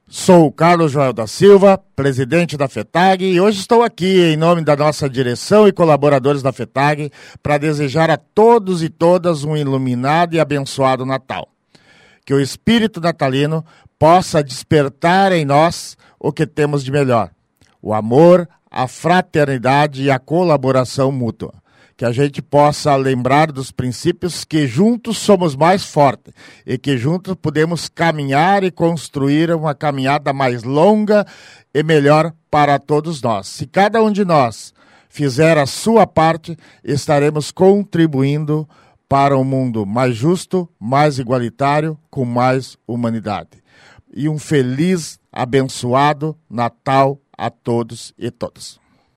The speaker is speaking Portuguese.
Sou o Carlos Joel da Silva, presidente da FETAG, e hoje estou aqui em nome da nossa direção e colaboradores da FETAG para desejar a todos e todas um iluminado e abençoado Natal. Que o espírito natalino possa despertar em nós o que temos de melhor: o amor, a fraternidade e a colaboração mútua. Que a gente possa lembrar dos princípios que juntos somos mais fortes e que juntos podemos caminhar e construir uma caminhada mais longa e melhor para todos nós. Se cada um de nós fizer a sua parte, estaremos contribuindo para um mundo mais justo, mais igualitário, com mais humanidade. E um feliz, abençoado Natal a todos e todas.